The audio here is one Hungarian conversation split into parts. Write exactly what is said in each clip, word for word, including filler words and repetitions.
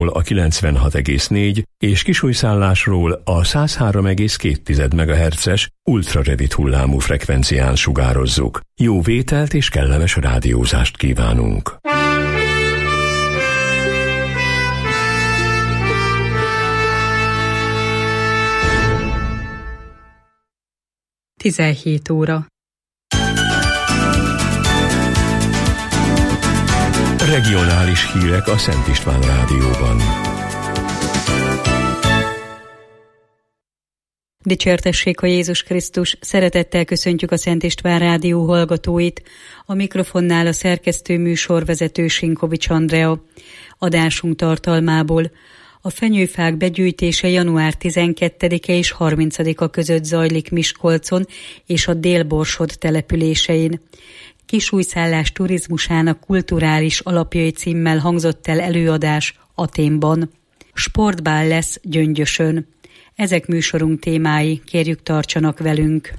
a kilencvenhat egész négy és Kisújszállásról a száz három egész két megahertzes ultrarövid hullámú frekvencián sugározzuk. Jó vételt és kellemes rádiózást kívánunk! tizenhét óra. Regionális hírek a Szent István Rádióban. Dicsértessék a Jézus Krisztus, szeretettel köszöntjük a Szent István Rádió hallgatóit. A mikrofonnál a szerkesztő műsorvezető Sinkovics Andrea. Adásunk tartalmából: a fenyőfák begyűjtése január tizenkettedike és harmincadika között zajlik Miskolcon és a Dél-Borsod településein. Kisújszállás turizmusának kulturális alapjai címmel hangzott el előadás Athénban. Sportbál lesz Gyöngyösön. Ezek műsorunk témái, kérjük tartsanak velünk.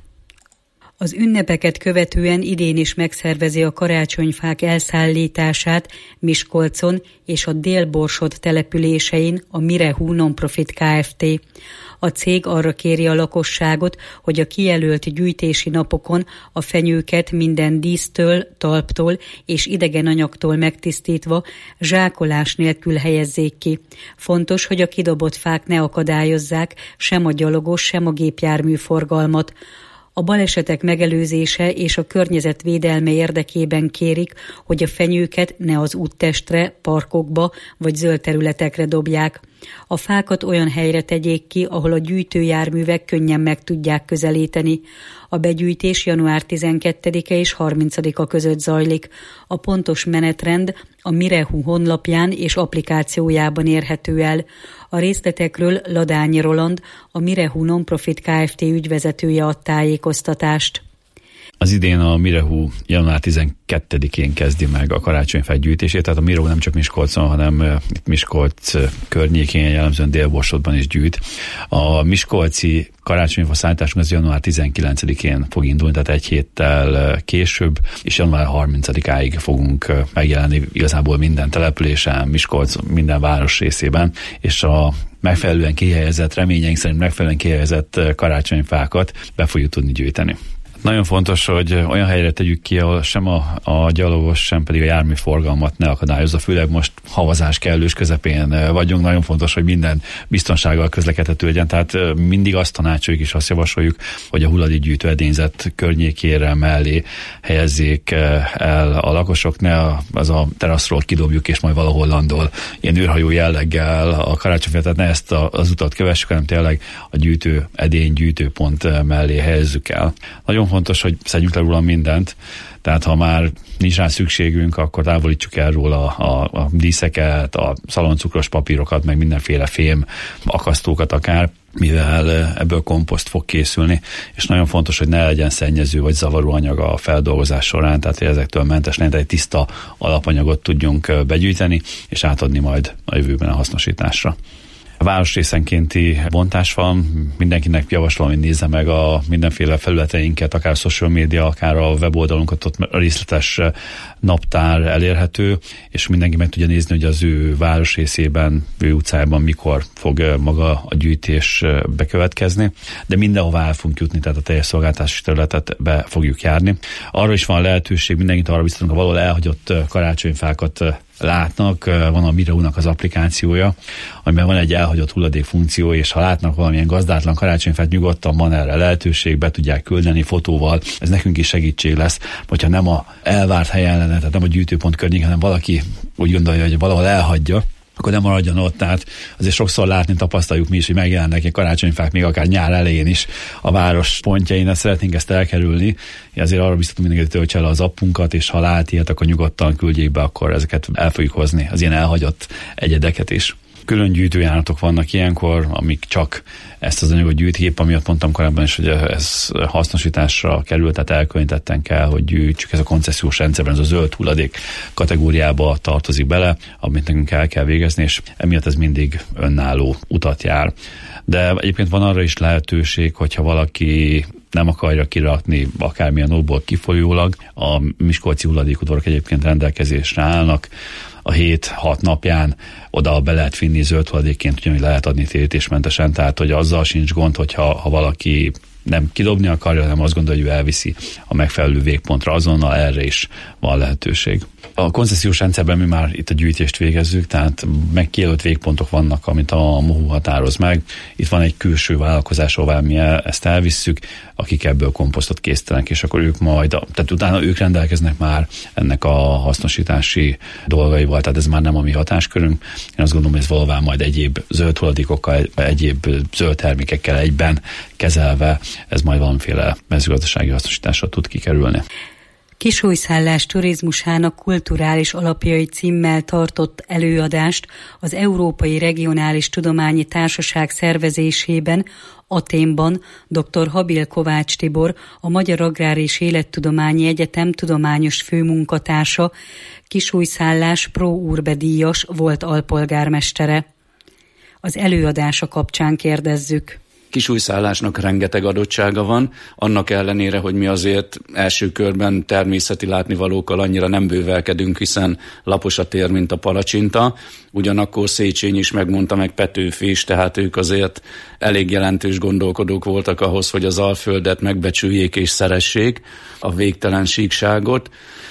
Az ünnepeket követően idén is megszervezi a karácsonyfák elszállítását Miskolcon és a Dél-Borsod településein a Mirehú Nonprofit Kft. A cég arra kéri a lakosságot, hogy a kijelölt gyűjtési napokon a fenyőket minden dísztől, talptól és idegen anyagtól megtisztítva zsákolás nélkül helyezzék ki. Fontos, hogy a kidobott fák ne akadályozzák sem a gyalogos, sem a gépjármű forgalmat. A balesetek megelőzése és a környezetvédelme érdekében kérik, hogy a fenyőket ne az úttestre, parkokba vagy zöld területekre dobják. A fákat olyan helyre tegyék ki, ahol a gyűjtőjárművek könnyen meg tudják közelíteni. A begyűjtés január tizenkettedike és harmincadika között zajlik. A pontos menetrend a Mirehú honlapján és applikációjában érhető el. A részletekről Ladányi Roland, a Mirehú Nonprofit Kft. Ügyvezetője ad tájékoztatást. Az idén a Mirehú január tizenkettedikén kezdi meg a karácsonyfák gyűjtését, tehát a Mirehú nem csak Miskolcon, hanem itt Miskolc környékén, jellemzően Dél-Borsodban is gyűjt. A miskolci karácsonyfa szállításunk az január tizenkilencedikén fog indulni, tehát egy héttel később, és január harmincadikáig fogunk megjelenni igazából minden településen, Miskolc minden város részében, és a megfelelően kihelyezett, reményeink szerint megfelelően kihelyezett karácsonyfákat be fogjuk tudni gyűjteni. Nagyon fontos, hogy olyan helyre tegyük ki, ahol sem a, a gyalogos, sem pedig a járműforgalmat ne akadályozza. Főleg most havazás kellős közepén vagyunk. Nagyon fontos, hogy minden biztonsággal közlekedhető legyen. Tehát mindig azt tanácsoljuk és azt javasoljuk, hogy a hulladékgyűjtő edényzet környékére, mellé helyezzék el a lakosok. Ne az a teraszról kidobjuk, és majd valahol landol ilyen űrhajó jelleggel a karácsonyfát. Tehát ne ezt az utat kövessük, hanem tényleg a gyűjtő edény, gyűjtőpont mellé helyezzük el. Nagyon fontos, hogy szedjünk le róla mindent, tehát ha már nincs rá szükségünk, akkor távolítsuk el róla a, a díszeket, a szaloncukros papírokat, meg mindenféle fém akasztókat akár, mivel ebből komposzt fog készülni, és nagyon fontos, hogy ne legyen szennyező vagy zavaró anyag a feldolgozás során, tehát hogy ezektől mentes legyen, egy tiszta alapanyagot tudjunk begyűjteni, és átadni majd a jövőben a hasznosításra. A városrészenkénti bontás van, mindenkinek javaslom, hogy nézze meg a mindenféle felületeinket, akár a social media, akár a weboldalunkat, ott a részletes naptár elérhető, és mindenki meg tudja nézni, hogy az ő városrészében, ő utcájában mikor fog maga a gyűjtés bekövetkezni, de mindenhova el fogunk jutni, tehát a teljes szolgáltatási területet be fogjuk járni. Arra is van lehetőség, mindenkit arra biztatunk, ha valahol elhagyott karácsonyfákat látnak, van a Mirehúnak az applikációja, amiben van egy elhagyott hulladék funkció, és ha látnak valamilyen gazdátlan karácsonyfát, nyugodtan van erre lehetőség, be tudják küldeni fotóval, ez nekünk is segítség lesz, hogyha nem a elvárt helyen lenne, tehát nem a gyűjtőpont környéken, hanem valaki úgy gondolja, hogy valahol elhagyja, akkor nem maradjon ott, tehát azért sokszor látni, tapasztaljuk mi is, hogy megjelennek ilyen karácsonyfák még akár nyár elején is a város pontjain, de szeretnénk ezt elkerülni. Azért arra biztatunk mindenkit, hogy töltse le az appunkat, és ha lát ilyet, akkor nyugodtan küldjék be, akkor ezeket el fogjuk hozni, az ilyen elhagyott egyedeket is. Külön gyűjtőjáratok vannak ilyenkor, amik csak ezt az anyagot gyűjtik, épp amiatt mondtam korábban is, hogy ez hasznosításra kerül, tehát elkülönítetten kell, hogy gyűjtsük. Ez a koncesziós rendszerben, ez a zöld hulladék kategóriába tartozik bele, amit nekünk el kell végezni, és emiatt ez mindig önálló utat jár. De egyébként van arra is lehetőség, hogyha valaki nem akarja kirakni akármilyen okból kifolyólag, a miskolci hulladékudvarok egyébként rendelkezésre állnak, a hét-hat napján oda be lehet vinni zöld hulladékként, ugyanúgy lehet adni térítésmentesen, tehát hogy azzal sincs gond, hogyha ha valaki nem kidobni akarja, hanem azt gondolja, hogy ő elviszi a megfelelő végpontra, azonnal erre is van lehetőség. A koncesziós rendszerben mi már itt a gyűjtést végezzük, tehát megkijelölt végpontok vannak, amit a MOHU határoz meg. Itt van egy külső vállalkozás, ahová mi ezt elvisszük, akik ebből komposztot készítenek, és akkor ők majd, tehát utána ők rendelkeznek már ennek a hasznosítási dolgaival, tehát ez már nem a mi hatáskörünk. Én azt gondolom, hogy ez valóban majd egyéb zöld hulladékokkal, egyéb zöld termékekkel egyben kezelve, ez majd valamiféle mezőgazdasági hasznosítással tud kikerülni. Kisújszállás turizmusának kulturális alapjai címmel tartott előadást az Európai Regionális Tudományi Társaság szervezésében Athénban dr. Habil Kovács Tibor, a Magyar Agrár és Élettudományi Egyetem tudományos főmunkatársa, Kisújszállás Pro Urbe díjas volt alpolgármestere. Az előadása kapcsán kérdezzük. Kisújszállásnak rengeteg adottsága van, annak ellenére, hogy mi azért első körben természeti látnivalókkal annyira nem bővelkedünk, hiszen lapos a tér, mint a palacsinta. Ugyanakkor Széchenyi is megmondta, meg Petőfi is, tehát ők azért elég jelentős gondolkodók voltak ahhoz, hogy az Alföldet megbecsüljék és szeressék, a végtelen síkságot.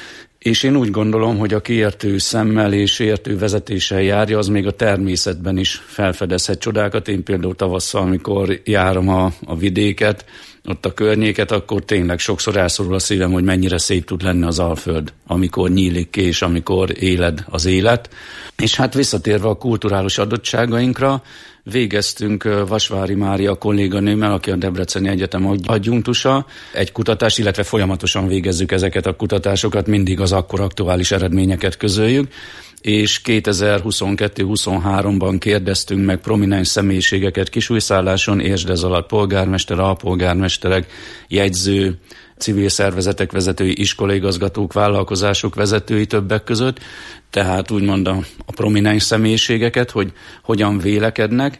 És én úgy gondolom, hogy aki értő szemmel és értő vezetéssel járja, az még a természetben is felfedezhet csodákat. Én például tavasszal, amikor járom a, a vidéket, ott a környéket, akkor tényleg sokszor elszorul a szívem, hogy mennyire szép tud lenni az Alföld, amikor nyílik ki, és amikor éled az élet. És hát visszatérve a kulturális adottságainkra, végeztünk Vasvári Mária kolléganőmmel, aki a Debreceni Egyetem adjunktusa, egy kutatást, illetve folyamatosan végezzük ezeket a kutatásokat, mindig az akkor aktuális eredményeket közöljük, és kétezer-huszonkettő-huszonháromban kérdeztünk meg prominens személyiségeket Kisújszálláson, értsd ez alatt polgármester, alpolgármesterek, jegyző, civil szervezetek vezetői, iskolaigazgatók, vállalkozások vezetői többek között, tehát úgymond a, a prominens személyiségeket, hogy hogyan vélekednek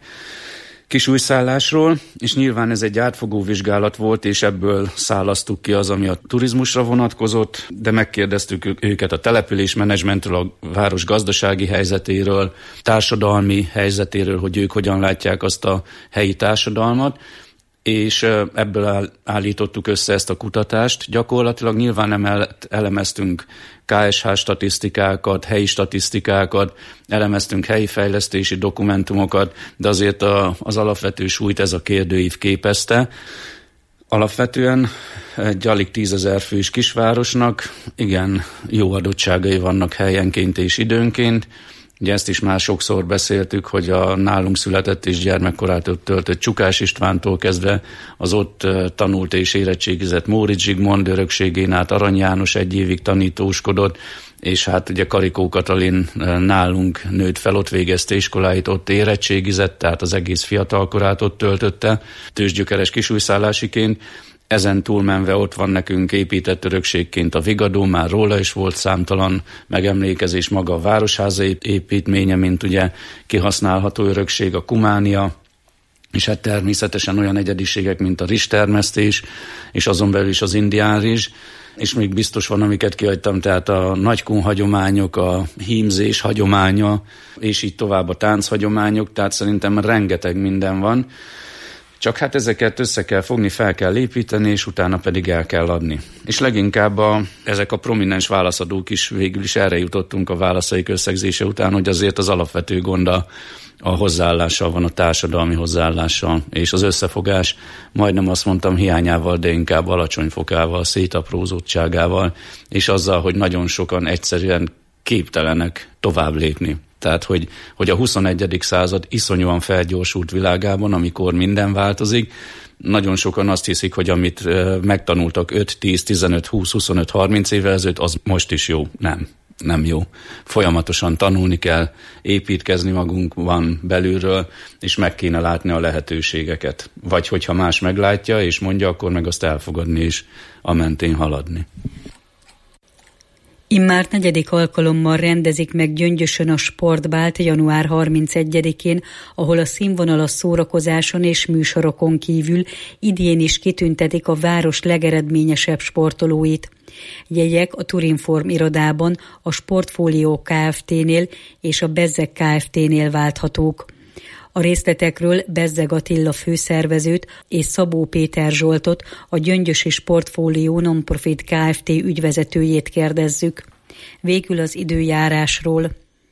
Kisújszállásról, és nyilván ez egy átfogó vizsgálat volt, és ebből szálasztuk ki az, ami a turizmusra vonatkozott, de megkérdeztük őket a településmenedzsmentről, a város gazdasági helyzetéről, társadalmi helyzetéről, hogy ők hogyan látják azt a helyi társadalmat, és ebből állítottuk össze ezt a kutatást. Gyakorlatilag nyilván nem elemeztünk ká es há statisztikákat, helyi statisztikákat, elemeztünk helyi fejlesztési dokumentumokat, de azért a, az alapvető súlyt ez a kérdőív képezte. Alapvetően egy alig tízezer fős kisvárosnak igen jó adottságai vannak helyenként és időnként. Ugye ezt is már sokszor beszéltük, hogy a nálunk született és gyermekkorától töltött Csukás Istvántól kezdve az ott tanult és érettségizett Móricz Zsigmond örökségén át Arany János egy évig tanítóskodott, és hát ugye Karikó Katalin nálunk nőtt fel, ott végezte iskoláit, ott érettségizett, tehát az egész fiatalkorát ott töltötte, tőzsgyökeres kisújszállásiként. Ezen túlmenve ott van nekünk épített örökségként a Vigadó, már róla is volt számtalan megemlékezés, maga a Városháza építménye, mint ugye kihasználható örökség, a Kumánia, és hát természetesen olyan egyediségek, mint a rizstermesztés, és azon belül is az indián rizs, és még biztos van, amiket kihagytam, tehát a nagykun hagyományok, a hímzés hagyománya, és így tovább a tánchagyományok, tehát szerintem rengeteg minden van. Csak hát ezeket össze kell fogni, fel kell építeni, és utána pedig el kell adni. És leginkább a, ezek a prominens válaszadók is végül is erre jutottunk a válaszaik összegzése után, hogy azért az alapvető gond a, a hozzáállással van, a társadalmi hozzáállással, és az összefogás, majdnem azt mondtam hiányával, de inkább alacsony fokával, szétaprózottságával, és azzal, hogy nagyon sokan egyszerűen képtelenek tovább lépni. Tehát, hogy, hogy a huszonegyedik század iszonyúan felgyorsult világában, amikor minden változik, nagyon sokan azt hiszik, hogy amit megtanultak öt, tíz, tizenöt, húsz, huszonöt, harminc évvel ezelőtt, az most is jó. Nem, nem jó. Folyamatosan tanulni kell, építkezni magunkban belülről, és meg kéne látni a lehetőségeket. Vagy hogyha más meglátja és mondja, akkor meg azt elfogadni és a mentén haladni. Immár negyedik alkalommal rendezik meg Gyöngyösön a sportbált január harmincegyedikén, ahol a színvonalas szórakozáson és műsorokon kívül idén is kitüntetik a város legeredményesebb sportolóit. Jegyek a Turinform irodában, a Sportfólió Kft-nél és a Bezzeg Kft-nél válthatók. A részletekről Bezzeg Attila főszervezőt és Szabó Péter Zsoltot, a Gyöngyösi Sportfólió Nonprofit Kft. Ügyvezetőjét kérdezzük. Végül az időjárásról.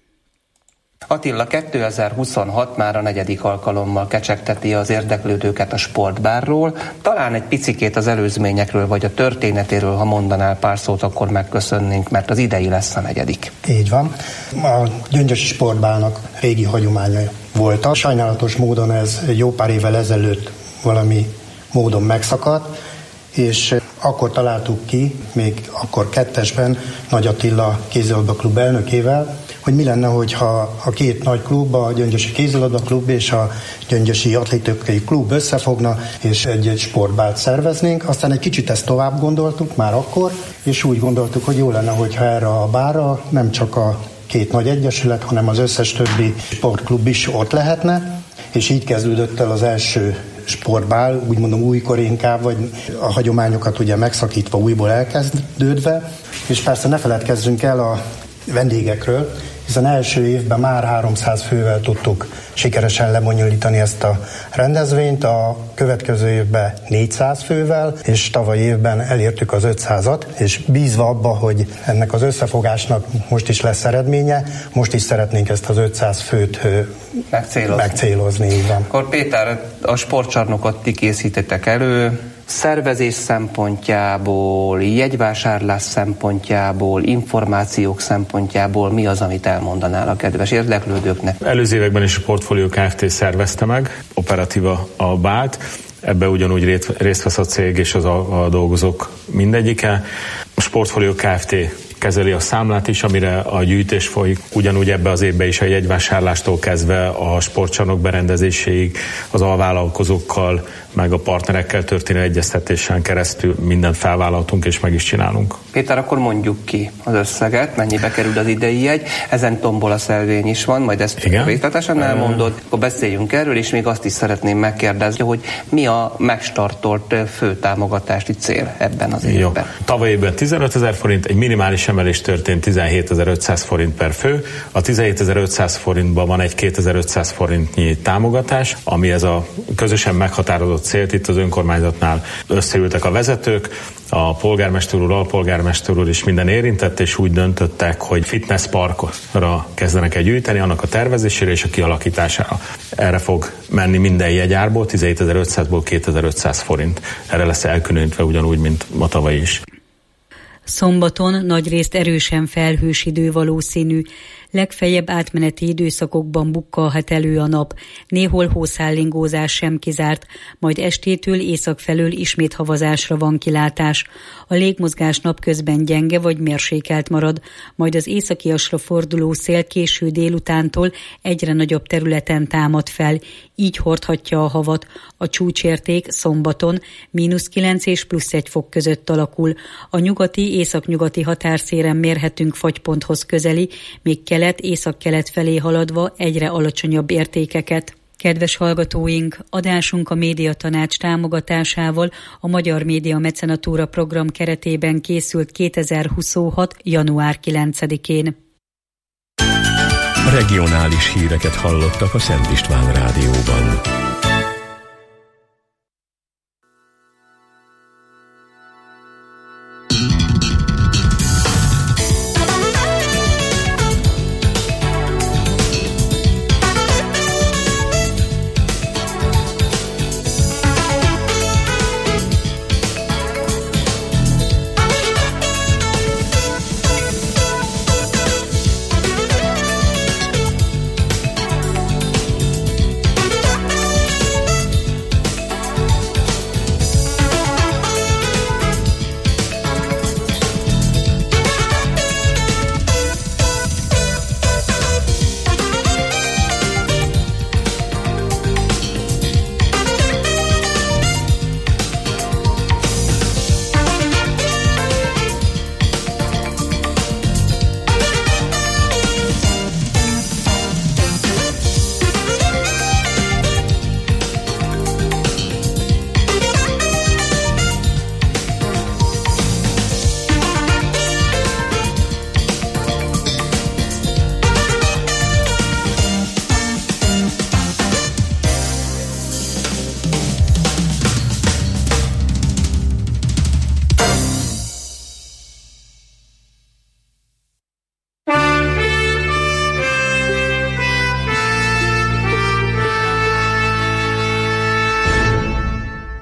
Attila, kétezer-huszonhat már a negyedik alkalommal kecsegteti az érdeklődőket a sportbárról. Talán egy picikét az előzményekről vagy a történetéről, ha mondanál pár szót, akkor megköszönnénk, mert az idei lesz a negyedik. Így van. A Gyöngyösi sportbárnak régi hagyománya volt. Sajnálatos módon ez jó pár évvel ezelőtt valami módon megszakadt, és akkor találtuk ki, még akkor kettesben, Nagy Attila kézilabdaklub elnökével, hogy mi lenne, hogyha a két nagy klub, a Gyöngyösi kézilabdaklub és a Gyöngyösi atlétikai klub összefogna, és egy sportbált szerveznénk. Aztán egy kicsit ezt tovább gondoltuk már akkor, és úgy gondoltuk, hogy jó lenne, hogyha erre a bárra nem csak a két nagy egyesület, hanem az összes többi sportklub is ott lehetne, és így kezdődött el az első sportbál, úgy mondom újkor inkább, vagy a hagyományokat ugye megszakítva, újból elkezdődve, és persze ne feledkezzünk el a vendégekről, hiszen első évben már háromszáz fővel tudtuk sikeresen lebonyolítani ezt a rendezvényt, a következő évben négyszáz fővel, és tavaly évben elértük az ötszázat, és bízva abba, hogy ennek az összefogásnak most is lesz eredménye, most is szeretnénk ezt az ötszáz főt megcélozni. megcélozni így van. Akkor Péter, a sportcsarnokot ti készítettek elő, szervezés szempontjából, jegyvásárlás szempontjából, információk szempontjából mi az, amit elmondanál a kedves érdeklődőknek? Előző években is a Sportfólió Kft. Szervezte meg, operatíva a bált, ebbe ugyanúgy részt vesz a cég és az a, a dolgozók mindegyike. A Sportfólió Kft. Kezeli a számlát is, amire a gyűjtés folyik. Ugyanúgy ebbe az évben is a jegyvásárlástól kezdve a sportcsarnok berendezéséig az alvállalkozókkal, meg a partnerekkel történő egyeztetésen keresztül mindent felvállaltunk és meg is csinálunk. Péter, akkor mondjuk ki az összeget, mennyibe kerül az idei jegy. Ezen tombola szelvény is van, majd ezt igen? részletesen elmondod. Akkor beszéljünk erről, és még azt is szeretném megkérdezni, hogy mi a megstartolt fő támogatási cél ebben az évben. Jó. Tavaly évben tizenötezer forint, egy minimális emelés történt tizenhétezer-ötszáz forint per fő. A tizenhétezer-ötszáz forintban van egy kétezer-ötszáz forintnyi támogatás, ami ez a közösen meghatározott célt. Itt az önkormányzatnál összeültek a vezetők, a polgármester úr, alpolgármester úr is minden érintett, és úgy döntöttek, hogy fitness parkra kezdenek el gyűjteni, annak a tervezésére és a kialakítására. Erre fog menni minden jegyárból, tizenhétezer-ötszázból kétezer-ötszáz forint. Erre lesz elkülönítve ugyanúgy, mint a tavaly is. Szombaton nagyrészt erősen felhős idő valószínű, legfeljebb átmeneti időszakokban bukkalhat elő a nap, néhol hószállingózás sem kizárt, majd estétől észak felől ismét havazásra van kilátás. A légmozgás napközben gyenge vagy mérsékelt marad, majd az északiasra forduló szél késő délutántól egyre nagyobb területen támad fel, így hordhatja a havat. A csúcsérték szombaton mínusz kilenc és plusz egy fok között alakul. A nyugati, északnyugati határszéren mérhetünk fagyponthoz közeli, még kelet-északkelet felé haladva egyre alacsonyabb értékeket. Kedves hallgatóink, adásunk a Médiatanács támogatásával a Magyar Média Mecenatúra program keretében készült kétezer-huszonhat. január kilencedikén. Regionális híreket hallottak a Szent István Rádióban.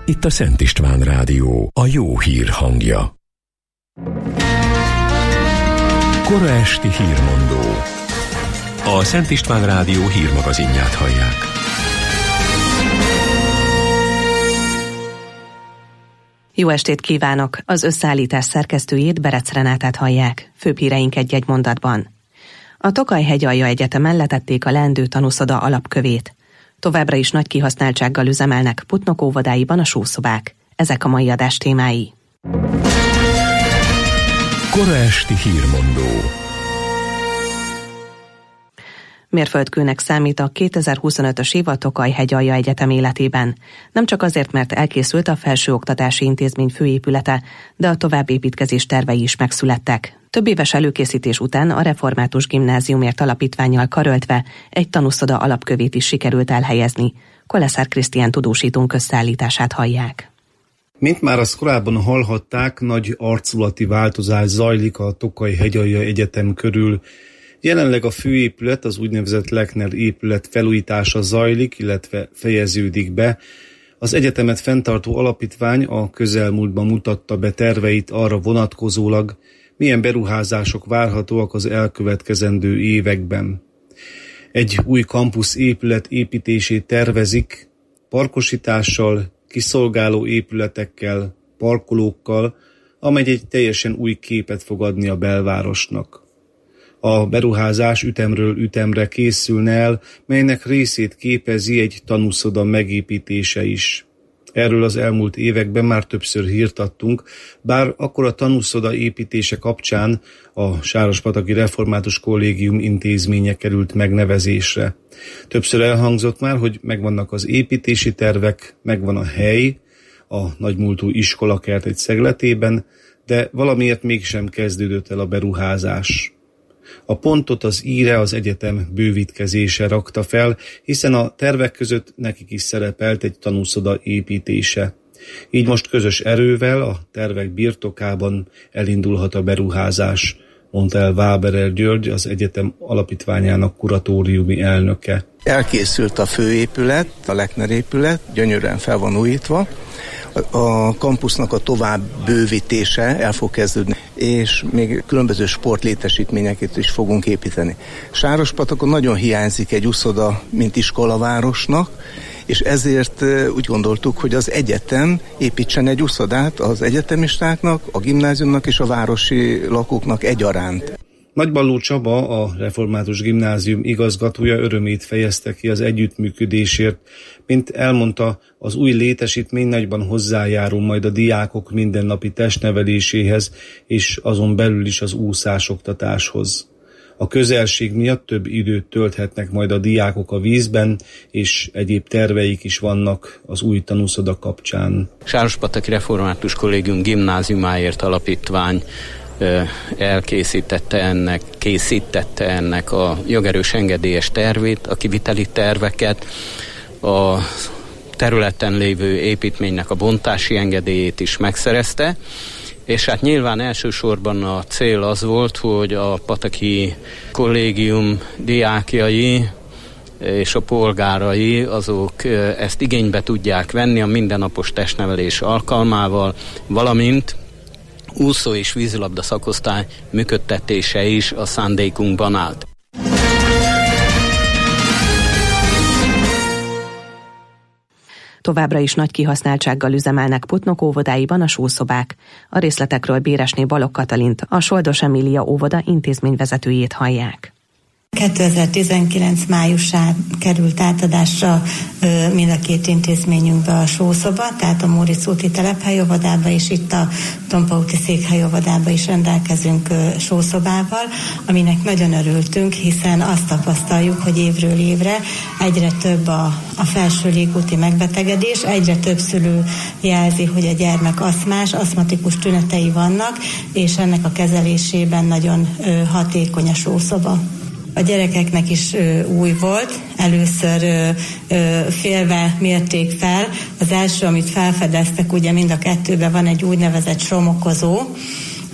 Itt a Szent István Rádió, a jó hír hangja. Kora esti hírmondó. A Szent István Rádió hírmagazinját hallják. Jó estét kívánok! Az összeállítás szerkesztőjét, Berec Renátát hallják. Főbb híreink egy-egy mondatban. A Tokaj-hegyalja Egyetemen letették a leendő tanúszoda alapkövét. Továbbra is nagy kihasználtsággal üzemelnek Putnok óvodáiban a sószobák. Ezek a mai adás témái. Kora esti hírmondó. Mérföldkőnek számít a kétezer-huszonötös év a Tokaj-hegyalja Egyetem életében. Nem csak azért, mert elkészült a Felsőoktatási Intézmény főépülete, de a továbbépítkezés tervei is megszülettek. Több éves előkészítés után a Református Gimnáziumért alapítvánnyal karöltve egy tanúszoda alapkövét is sikerült elhelyezni. Koleszár Krisztián tudósítónk összeállítását hallják. Mint már azt korábban hallhatták, nagy arculati változás zajlik a Tokaj-hegyalja Egyetem körül. Jelenleg a főépület, az úgynevezett Lechner épület felújítása zajlik, illetve fejeződik be. Az egyetemet fenntartó alapítvány a közelmúltban mutatta be terveit arra vonatkozólag, milyen beruházások várhatóak az elkövetkezendő években. Egy új kampusz épület építését tervezik, parkosítással, kiszolgáló épületekkel, parkolókkal, amely egy teljesen új képet fog adni a belvárosnak. A beruházás ütemről ütemre készülne el, melynek részét képezi egy tanúszoda megépítése is. Erről az elmúlt években már többször hírt adtunk, bár akkor a tanúszoda építése kapcsán a Sárospataki Református Kollégium intézménye került megnevezésre. Többször elhangzott már, hogy megvannak az építési tervek, megvan a hely, a nagymúltú iskolakert egy szegletében, de valamiért mégsem kezdődött el a beruházás. A pontot az íre az egyetem bővítkezése rakta fel, hiszen a tervek között nekik is szerepelt egy tanúszoda építése. Így most közös erővel a tervek birtokában elindulhat a beruházás, mondta el Váberer György, az egyetem alapítványának kuratóriumi elnöke. Elkészült a főépület, a Lechner épület, gyönyörűen fel van újítva. A kampusznak a tovább bővítése el fog kezdődni, és még különböző sportlétesítményeket is fogunk építeni. Sárospatakon nagyon hiányzik egy úszoda, mint iskolavárosnak, és ezért úgy gondoltuk, hogy az egyetem építsen egy úszodát az egyetemistáknak, a gimnáziumnak és a városi lakóknak egyaránt. Nagyballó Csaba, a Református Gimnázium igazgatója örömét fejezte ki az együttműködésért. Mint elmondta, az új létesítmény nagyban hozzájárul majd a diákok mindennapi testneveléséhez, és azon belül is az úszásoktatáshoz. A közelség miatt több időt tölthetnek majd a diákok a vízben, és egyéb terveik is vannak az új tanúszoda kapcsán. Sárospataki Református Kollégium Gimnáziumáért alapítvány elkészítette ennek, készítette ennek a jogerős engedélyes tervét, a kiviteli terveket, a területen lévő építménynek a bontási engedélyét is megszerezte, és hát nyilván elsősorban a cél az volt, hogy a Pataki Kollégium diákjai és a polgárai azok ezt igénybe tudják venni a mindennapos testnevelés alkalmával, valamint úszó és vízilabda szakosztály működtetése is a szándékunkban állt. Továbbra is nagy kihasználtsággal üzemelnek Putnok óvodáiban a sószobák. A részletekről Béresné Balogh Katalint, a Soldos Emília óvoda intézményvezetőjét hallják. kétezer-tizenkilenc májusán került átadásra mind a két intézményünkbe a sószoba, tehát a Móricz úti telephelyóvodába és itt a Tompa úti székhelyóvodába is rendelkezünk sószobával, aminek nagyon örültünk, hiszen azt tapasztaljuk, hogy évről évre egyre több a, a felső légúti megbetegedés, egyre több szülő jelzi, hogy a gyermek aszmás, aszmatikus tünetei vannak, és ennek a kezelésében nagyon hatékony a sószoba. A gyerekeknek is ö, új volt, először ö, ö, félve mérték fel. Az első, amit felfedeztek, ugye mind a kettőben van egy úgynevezett sromokozó,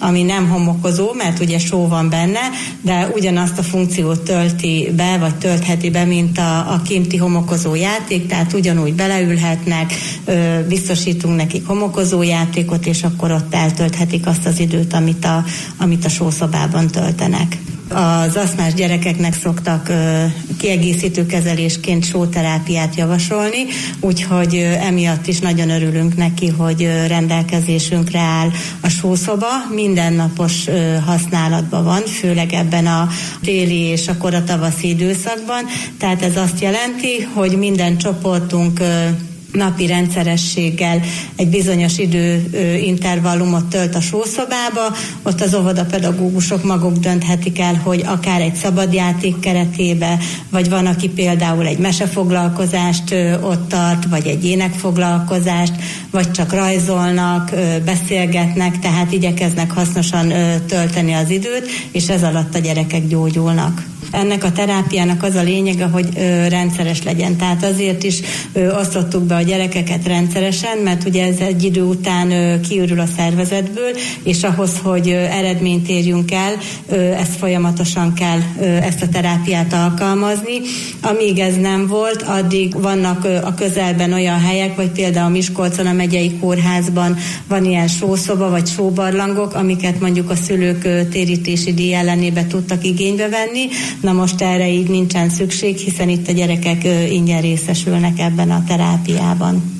ami nem homokozó, mert ugye só van benne, de ugyanazt a funkciót tölti be, vagy töltheti be, mint a, a kinti homokozó játék, tehát ugyanúgy beleülhetnek, biztosítunk nekik homokozó játékot, és akkor ott eltölthetik azt az időt, amit a, amit a sószobában töltenek. Az asztmás gyerekeknek szoktak ö, kiegészítő kezelésként sóterápiát javasolni, úgyhogy ö, emiatt is nagyon örülünk neki, hogy ö, rendelkezésünkre áll a sószoba. Mindennapos ö, használatban van, főleg ebben a téli és a koratavaszi időszakban. Tehát ez azt jelenti, hogy minden csoportunk ö, napi rendszerességgel egy bizonyos időintervallumot tölt a sószobába, ott az óvodapedagógusok maguk dönthetik el, hogy akár egy szabadjáték keretébe, vagy van, aki például egy mesefoglalkozást ott tart, vagy egy énekfoglalkozást, vagy csak rajzolnak, beszélgetnek, tehát igyekeznek hasznosan tölteni az időt, és ez alatt a gyerekek gyógyulnak. Ennek a terápiának az a lényege, hogy ö, rendszeres legyen. Tehát azért is ö, osztottuk be a gyerekeket rendszeresen, mert ugye ez egy idő után ö, kiürül a szervezetből, és ahhoz, hogy ö, eredményt érjünk el, ö, ezt folyamatosan kell ö, ezt a terápiát alkalmazni. Amíg ez nem volt, addig vannak ö, a közelben olyan helyek, vagy például Miskolcon a megyei kórházban van ilyen sószoba, vagy sóbarlangok, amiket mondjuk a szülők ö, térítési díj ellenébe tudtak igénybe venni. Na most erre így nincsen szükség, hiszen itt a gyerekek ingyen részesülnek ebben a terápiában.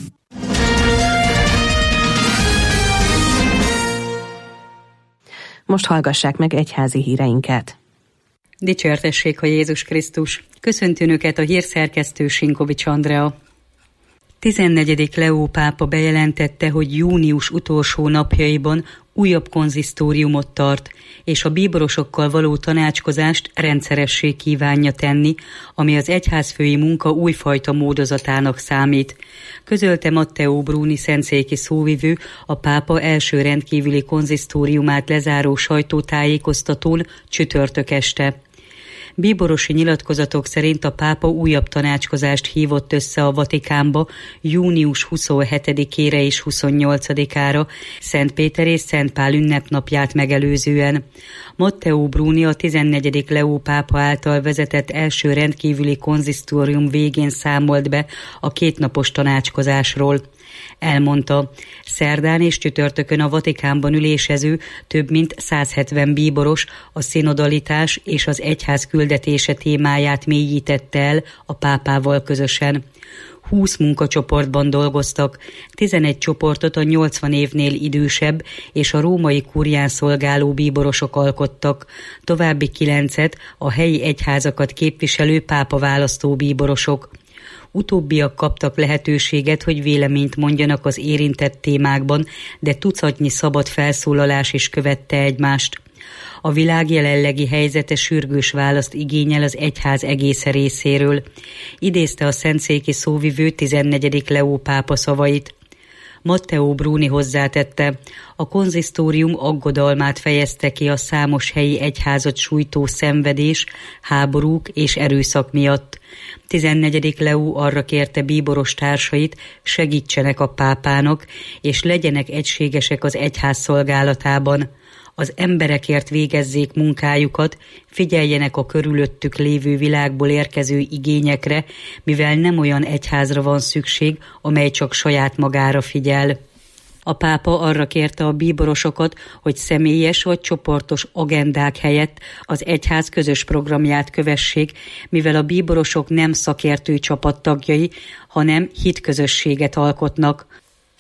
Most hallgassák meg egyházi híreinket. Dicsértessék a Jézus Krisztus! Köszöntöm Önöket, a hírszerkesztő Sinkovics Andrea. tizennegyedik Leó pápa bejelentette, hogy június utolsó napjaiban újabb konzisztóriumot tart, és a bíborosokkal való tanácskozást rendszeressé kívánja tenni, ami az egyházfői munka újfajta módozatának számít. Közölte Matteo Bruni szentszéki szóvivő a pápa első rendkívüli konzisztóriumát lezáró sajtótájékoztatón csütörtök este. Bíborosi nyilatkozatok szerint a pápa újabb tanácskozást hívott össze a Vatikánba június huszonhetedikére és huszonnyolcadikára, Szent Péter és Szent Pál ünnepnapját megelőzően. Matteo Bruni a tizennegyedik Leó pápa által vezetett első rendkívüli konzisztórium végén számolt be a kétnapos tanácskozásról. Elmondta, szerdán és csütörtökön a Vatikánban ülésező több mint százhetven bíboros a szinodalitás és az egyház küldetése témáját mélyítette el a pápával közösen. húsz munkacsoportban dolgoztak, tizenegy csoportot a nyolcvan évnél idősebb és a római kurján szolgáló bíborosok alkottak, további kilencet a helyi egyházakat képviselő pápaválasztó bíborosok. Utóbbiak kaptak lehetőséget, hogy véleményt mondjanak az érintett témákban, de tucatnyi szabad felszólalás is követte egymást. A világ jelenlegi helyzete sürgős választ igényel az egyház egész részéről. Idézte a szentszéki szóvivő tizennegyedik Leó pápa szavait. Matteo Bruni hozzátette, a konzisztórium aggodalmát fejezte ki a számos helyi egyházat sújtó szenvedés, háborúk és erőszak miatt. tizennegyedik Leó arra kérte bíboros társait, segítsenek a pápának, és legyenek egységesek az egyház szolgálatában. Az emberekért végezzék munkájukat, figyeljenek a körülöttük lévő világból érkező igényekre, mivel nem olyan egyházra van szükség, amely csak saját magára figyel. A pápa arra kérte a bíborosokat, hogy személyes vagy csoportos agendák helyett az egyház közös programját kövessék, mivel a bíborosok nem szakértő csapattagjai, hanem hitközösséget alkotnak.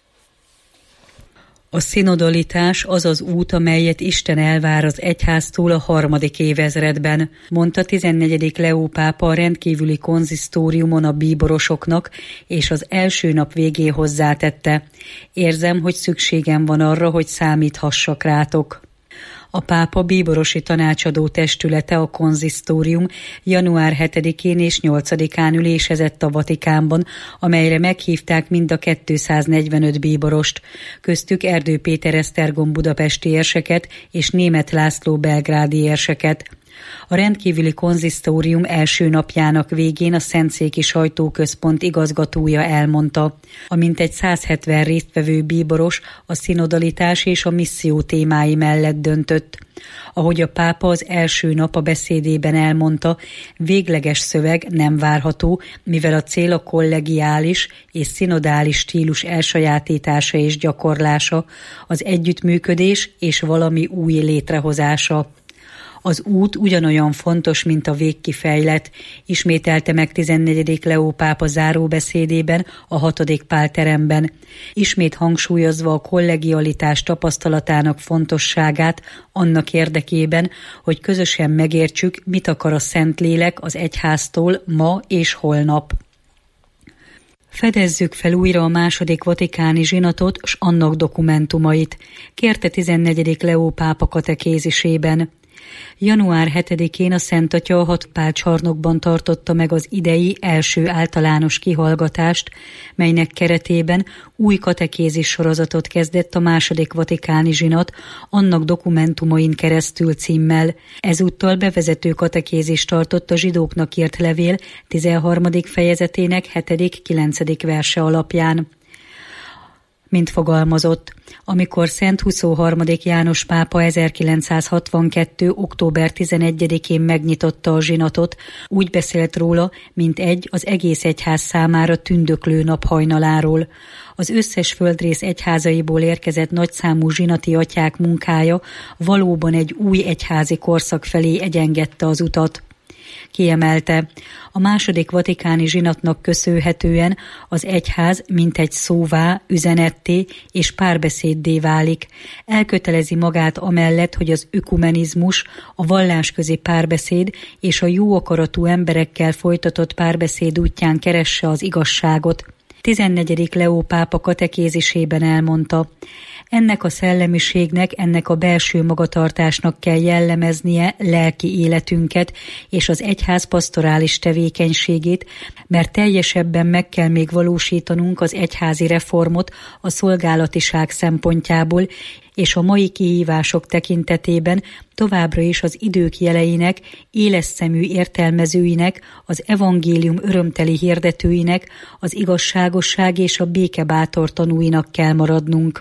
A szinodalitás az az út, amelyet Isten elvár az egyháztól a harmadik évezredben, mondta tizennegyedik Leó pápa a rendkívüli konzisztóriumon a bíborosoknak, és az első nap végén hozzátette: érzem, hogy szükségem van arra, hogy számíthassak rátok. A pápa bíborosi tanácsadó testülete, a konzisztórium január hetedikén és nyolcadikán ülésezett a Vatikánban, amelyre meghívták mind a kétszáznegyvenöt bíborost, köztük Erdő Péter Esztergom budapesti érseket és Németh László belgrádi érseket. A rendkívüli konzisztórium első napjának végén a Szentszéki Sajtóközpont igazgatója elmondta, a mintegy száz hetven résztvevő bíboros a szinodalitás és a misszió témái mellett döntött. Ahogy a pápa az első nap a beszédében elmondta, végleges szöveg nem várható, mivel a cél a kollegiális és szinodális stílus elsajátítása és gyakorlása, az együttműködés és valami új létrehozása. Az út ugyanolyan fontos, mint a végkifejlet, ismételte meg tizennegyedik Leó pápa záróbeszédében a hatodik Pál teremben, ismét hangsúlyozva a kollegialitás tapasztalatának fontosságát annak érdekében, hogy közösen megértsük, mit akar a Szentlélek az egyháztól ma és holnap. Fedezzük fel újra a második vatikáni zsinatot s annak dokumentumait, kérte tizennegyedik Leó pápa katekézisében. január hetedikén a Szent Atya a Hat Pál csarnokban tartotta meg az idei első általános kihallgatást, melynek keretében új katekézis sorozatot kezdett a második vatikáni zsinat annak dokumentumain keresztül címmel. Ezúttal bevezető katekézist tartott a zsidóknak írt levél tizenharmadik fejezetének hetedik-kilencedik verse alapján. Mint fogalmazott, amikor Szent huszonharmadik János pápa ezerkilencszázhatvankettő. október tizenegyedikén megnyitotta a zsinatot, úgy beszélt róla, mint egy az egész egyház számára tündöklő nap hajnaláról. Az összes földrész egyházaiból érkezett nagyszámú zsinati atyák munkája valóban egy új egyházi korszak felé egyengedte az utat. Kiemelte, a második vatikáni zsinatnak köszönhetően az egyház mintegy szóvá, üzenetté és párbeszéddé válik. Elkötelezi magát amellett, hogy az ökumenizmus, a vallásközi párbeszéd és a jó akaratú emberekkel folytatott párbeszéd útján keresse az igazságot. tizennegyedik Leó pápa katekézisében elmondta, ennek a szellemiségnek, ennek a belső magatartásnak kell jellemeznie lelki életünket és az egyház pasztorális tevékenységét, mert teljesebben meg kell még valósítanunk az egyházi reformot a szolgálatiság szempontjából, és a mai kihívások tekintetében továbbra is az idők jeleinek, éles szemű értelmezőinek, az evangélium örömteli hirdetőinek, az igazságosság és a béke bátor tanúinak kell maradnunk.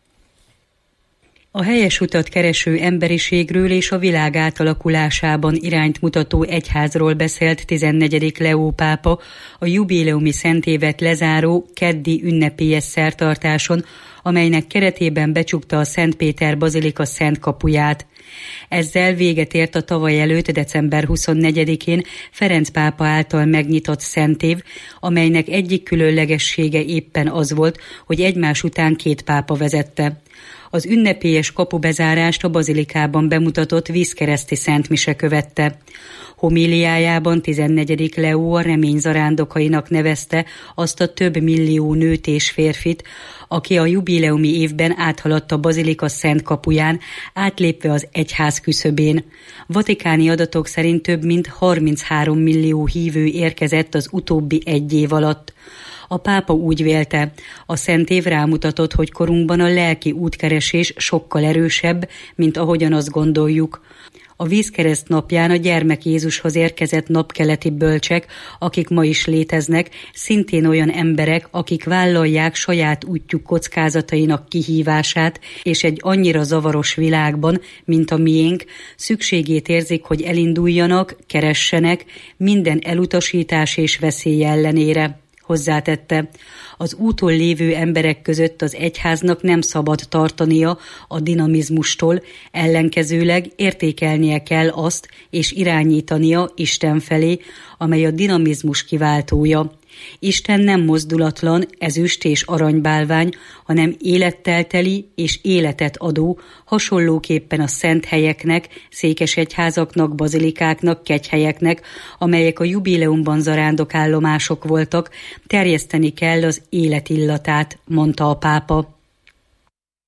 A helyes utat kereső emberiségről és a világ átalakulásában irányt mutató egyházról beszélt tizennegyedik Leó pápa a jubileumi szentévet lezáró keddi ünnepélyes szertartáson, amelynek keretében becsukta a Szent Péter bazilika szent kapuját. Ezzel véget ért a tavaly előtt december huszonnegyedikén Ferenc pápa által megnyitott szentév, amelynek egyik különlegessége éppen az volt, hogy egymás után két pápa vezette. Az ünnepélyes kapubezárást a bazilikában bemutatott vízkereszti szentmise követte. Homíliájában tizennegyedik Leó a remény zarándokainak nevezte azt a több millió nőt és férfit, aki a jubileumi évben áthaladt a bazilika szent kapuján, átlépve az egyház küszöbén. Vatikáni adatok szerint több mint harminchárom millió hívő érkezett az utóbbi egy év alatt. A pápa úgy vélte, a szentév rámutatott, hogy korunkban a lelki útkeresés sokkal erősebb, mint ahogyan azt gondoljuk. A vízkereszt napján a gyermek Jézushoz érkezett napkeleti bölcsek, akik ma is léteznek, szintén olyan emberek, akik vállalják saját útjuk kockázatainak kihívását, és egy annyira zavaros világban, mint a miénk, szükségét érzik, hogy elinduljanak, keressenek minden elutasítás és veszély ellenére. Hozzátette, az úton lévő emberek között az egyháznak nem szabad tartania a dinamizmustól, ellenkezőleg értékelnie kell azt és irányítania Isten felé, amely a dinamizmus kiváltója. Isten nem mozdulatlan, ezüst és aranybálvány, hanem élettel teli és életet adó, hasonlóképpen a szent helyeknek, székesegyházaknak, bazilikáknak, kegyhelyeknek, amelyek a jubileumban zarándokállomások voltak, terjeszteni kell az élet illatát, mondta a pápa.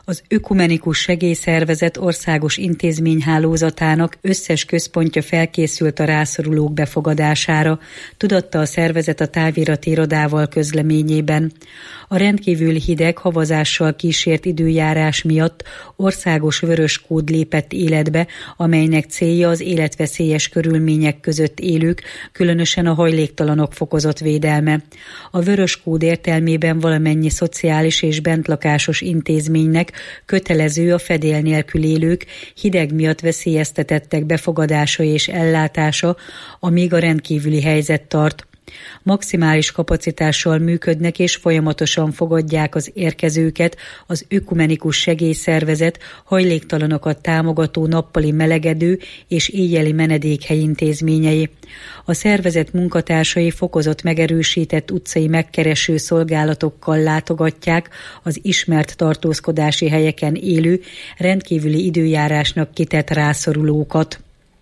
Az Ökumenikus Segélyszervezet országos intézményhálózatának összes központja felkészült a rászorulók befogadására, tudatta a szervezet a távirati irodával közleményében. A rendkívül hideg, havazással kísért időjárás miatt országos vörös kód lépett életbe, amelynek célja az életveszélyes körülmények között élők, különösen a hajléktalanok fokozott védelme. A vörös kód értelmében valamennyi szociális és bentlakásos intézménynek kötelező a fedél nélkül élők, hideg miatt veszélyeztetettek befogadása és ellátása, amíg a rendkívüli helyzet tart. Maximális kapacitással működnek és folyamatosan fogadják az érkezőket az Ökumenikus Segélyszervezet hajléktalanokat támogató nappali melegedő és éjjeli menedékhely intézményei. A szervezet munkatársai fokozott megerősített utcai megkereső szolgálatokkal látogatják az ismert tartózkodási helyeken élő, rendkívüli időjárásnak kitett rászorulókat.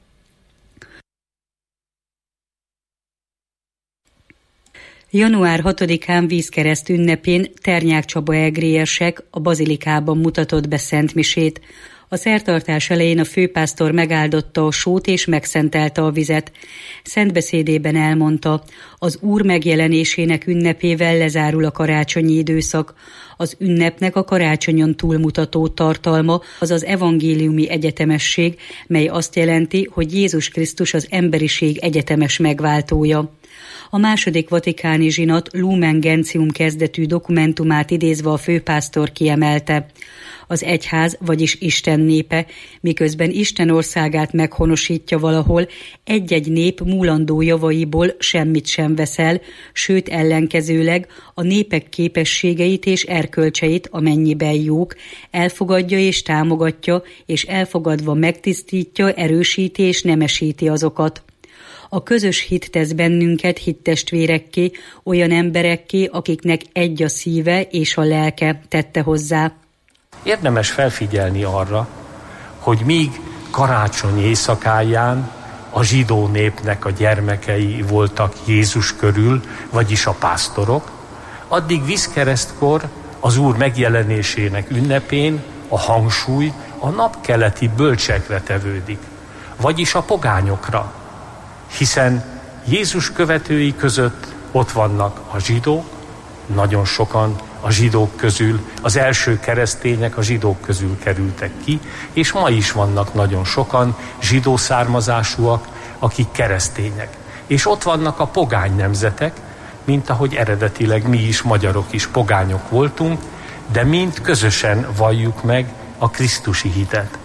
január hatodikán vízkereszt ünnepén Ternyák Csaba egrérsek a bazilikában mutatott be szentmisét. A szertartás elején a főpásztor megáldotta a sót és megszentelte a vizet. Szentbeszédében elmondta, az Úr megjelenésének ünnepével lezárul a karácsonyi időszak. Az ünnepnek a karácsonyon túlmutató tartalma az az evangéliumi egyetemesség, mely azt jelenti, hogy Jézus Krisztus az emberiség egyetemes megváltója. A második vatikáni zsinat Lumen Gentium kezdetű dokumentumát idézve a főpásztor kiemelte. Az egyház, vagyis Isten népe, miközben Isten országát meghonosítja valahol, egy-egy nép múlandó javaiból semmit sem vesz el, sőt ellenkezőleg a népek képességeit és erkölcseit, amennyiben jók, elfogadja és támogatja, és elfogadva megtisztítja, erősíti és nemesíti azokat. A közös hit tesz bennünket hittestvérekké, olyan emberekké, akiknek egy a szíve és a lelke, tette hozzá. Érdemes felfigyelni arra, hogy míg karácsony éjszakáján a zsidó népnek a gyermekei voltak Jézus körül, vagyis a pásztorok, addig vízkeresztkor az Úr megjelenésének ünnepén a hangsúly a napkeleti bölcsekre tevődik, vagyis a pogányokra. Hiszen Jézus követői között ott vannak a zsidók, nagyon sokan a zsidók közül, az első keresztények a zsidók közül kerültek ki, és ma is vannak nagyon sokan zsidó származásúak, akik keresztények. És ott vannak a pogány nemzetek, mint ahogy eredetileg mi is, magyarok is pogányok voltunk, de mind közösen valljuk meg a krisztusi hitet.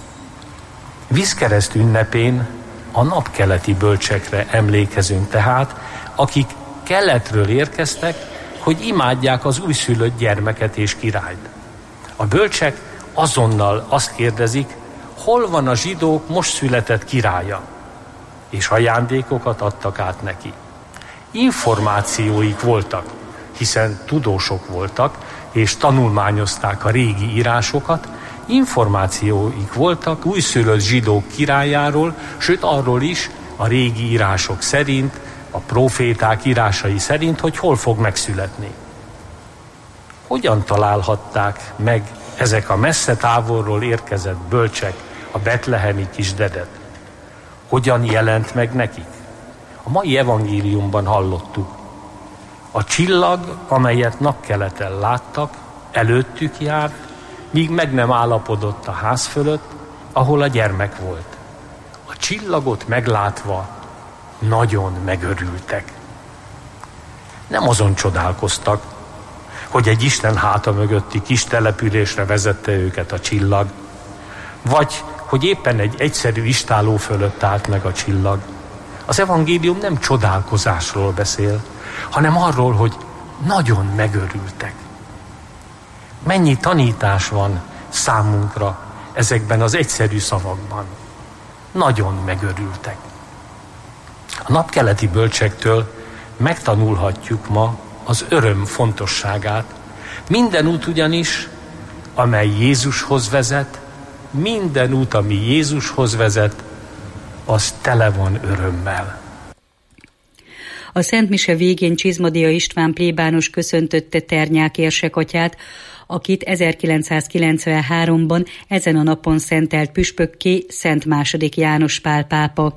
Vízkereszt ünnepén a napkeleti bölcsekre emlékezünk tehát, akik keletről érkeztek, hogy imádják az újszülött gyermeket és királyt. A bölcsek azonnal azt kérdezik, hol van a zsidók most született királya, és ajándékokat adtak át neki. Információik voltak, hiszen tudósok voltak, és tanulmányozták a régi írásokat, információik voltak újszülött zsidók királyáról, sőt arról is a régi írások szerint, a próféták írásai szerint, hogy hol fog megszületni. Hogyan találhatták meg ezek a messze távolról érkezett bölcsek a betlehemi kisdedet? Hogyan jelent meg nekik? A mai evangéliumban hallottuk. A csillag, amelyet napkeleten láttak, előttük járt, míg meg nem állapodott a ház fölött, ahol a gyermek volt. A csillagot meglátva nagyon megörültek. Nem azon csodálkoztak, hogy egy Isten háta mögötti kis településre vezette őket a csillag, vagy hogy éppen egy egyszerű istálló fölött állt meg a csillag. Az evangélium nem csodálkozásról beszél, hanem arról, hogy nagyon megörültek. Mennyi tanítás van számunkra ezekben az egyszerű szavakban. Nagyon megörültek. A napkeleti bölcsektől megtanulhatjuk ma az öröm fontosságát. Minden út ugyanis, amely Jézushoz vezet, minden út, ami Jézushoz vezet, az tele van örömmel. A Szent Mise végén Csizmadia István plébános köszöntötte Ternyák érsekatyát, akit ezerkilencszázkilencvenháromban ezen a napon szentelt püspökké Szent második János Pál pápa.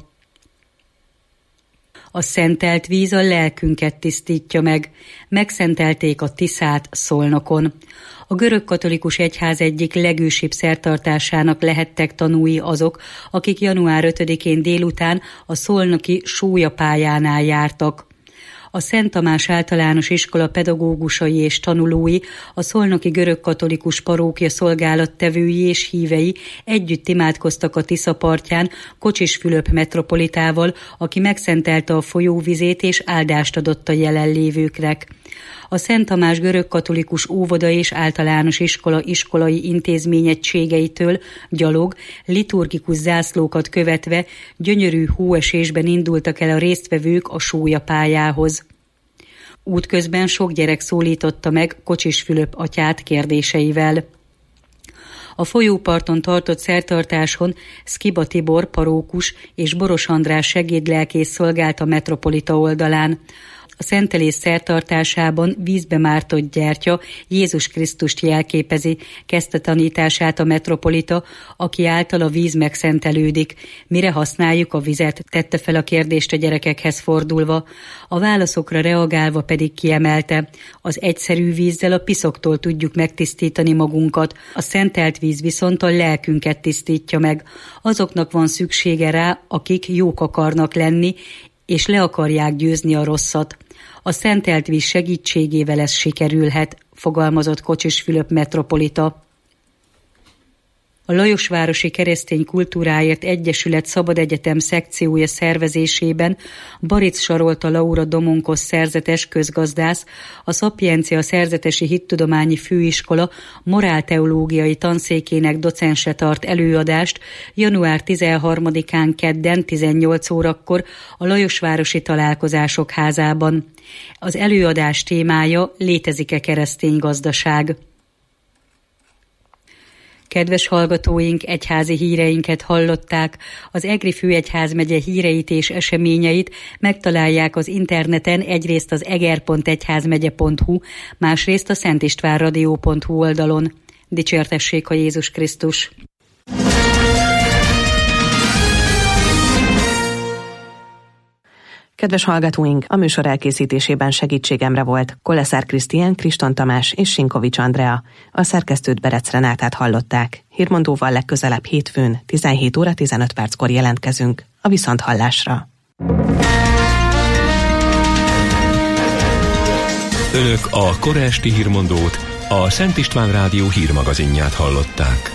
A szentelt víz a lelkünket tisztítja meg, megszentelték a Tiszát Szolnokon. A görögkatolikus egyház egyik legősibb szertartásának lehettek tanúi azok, akik január ötödikén délután a szolnoki Sólyapályánál jártak. A Szent Tamás Általános Iskola pedagógusai és tanulói, a szolnoki görögkatolikus parókja szolgálattevői és hívei együtt imádkoztak a Tisza partján Kocsis Fülöp metropolitával, aki megszentelte a folyóvizét és áldást adott a jelenlévőknek. A Szent Tamás görögkatolikus óvoda és általános iskola iskolai intézményegységeitől gyalog, liturgikus zászlókat követve gyönyörű hóesésben indultak el a résztvevők a Sólyapályához. Útközben sok gyerek szólította meg Kocsis Fülöp atyát kérdéseivel. A folyóparton tartott szertartáson Szkiba Tibor parókus és Boros András segédlelkész szolgált a metropolita oldalán. A szentelés szertartásában vízbe mártott gyertya Jézus Krisztust jelképezi, kezdte tanítását a metropolita, aki által a víz megszentelődik. Mire használjuk a vizet, tette fel a kérdést a gyerekekhez fordulva. A válaszokra reagálva pedig kiemelte: az egyszerű vízzel a piszoktól tudjuk megtisztítani magunkat, a szentelt víz viszont a lelkünket tisztítja meg. Azoknak van szüksége rá, akik jók akarnak lenni, és le akarják győzni a rosszat. A szentelt víz segítségével ez sikerülhet, fogalmazott Kocsis Fülöp metropolita. A Lajosvárosi Keresztény Kultúráért Egyesület Szabad Egyetem szekciója szervezésében Baric Sarolta Laura Domonkos szerzetes közgazdász, a Szapiencia Szerzetesi Hittudományi Főiskola morálteológiai tanszékének docense tart előadást január tizenharmadikán kedden tizennyolc órakor a Lajosvárosi Találkozások Házában. Az előadás témája: létezik-e keresztény gazdaság? Kedves hallgatóink, egyházi híreinket hallották. Az Egri Főegyházmegye híreit és eseményeit megtalálják az interneten, egyrészt az eger pont egyházmegye pont hu, másrészt a szentistvánradio pont hu oldalon. Dicsértessék a Jézus Krisztus! Kedves hallgatóink, a műsor elkészítésében segítségemre volt Koleszár Krisztián, Kriston Tamás és Sinkovics Andrea. A szerkesztőt, Berec Renátát hallották. Hírmondóval legközelebb hétfőn tizenhét óra tizenöt perckor jelentkezünk. A viszonthallásra. Önök a kora esti hírmondót, a Szent István Rádió hírmagazinját hallották.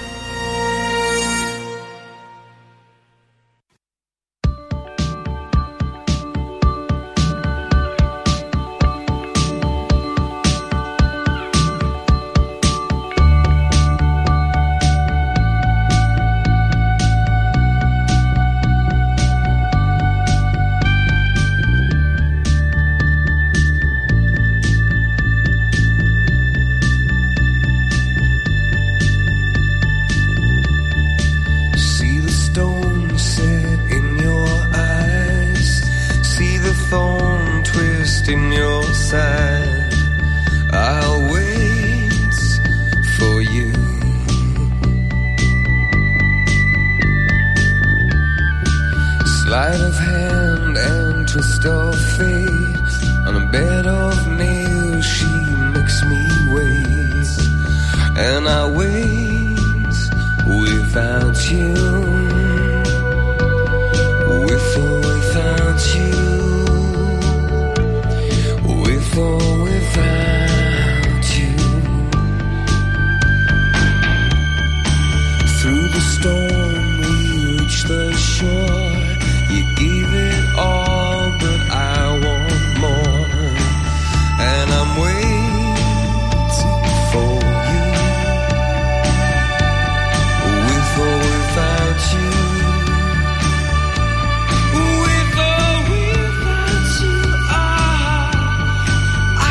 I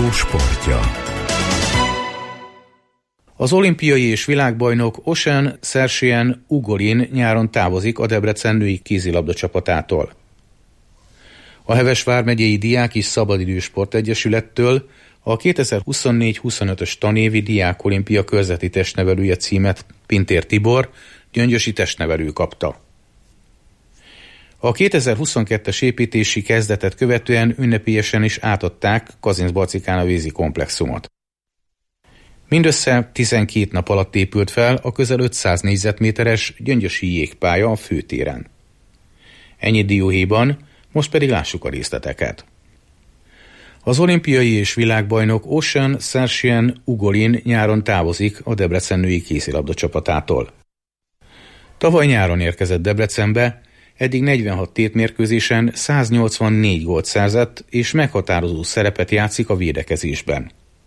Rádió sportja. Az olimpiai és világbajnok Ocean Sersian Ugolin nyáron távozik a Debrecen női kézilabda csapatától. A Heves vármegyei Diák és Szabadidősport Egyesülettől a kétezer-huszonnégy huszonötös tanévi Diák Olimpia körzeti testnevelője címet Pintér Tibor, gyöngyösi testnevelő kapta. A kétezer-huszonkettes építési kezdetet követően ünnepélyesen is átadták Kazincbarcikán a vízi komplexumot. Mindössze tizenkét nap alatt épült fel a közel ötszáz négyzetméteres gyöngyösi jégpálya a főtéren. Ennyi dióhéjban, most pedig lássuk a részleteket. Az olimpiai és világbajnok Ocean Sersian Ugolin nyáron távozik a Debrecen női kézilabda csapatától. Tavaly nyáron érkezett Debrecenbe, eddig negyvenhat tétmérkőzésen száznyolcvannégy gólt szerzett és meghatározó szerepet játszik a védekezésben.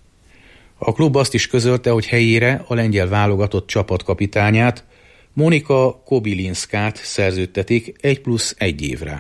A klub azt is közölte, hogy helyére a lengyel válogatott csapatkapitányát, Monika Kobilinszkát szerződtetik egy plusz egy évre.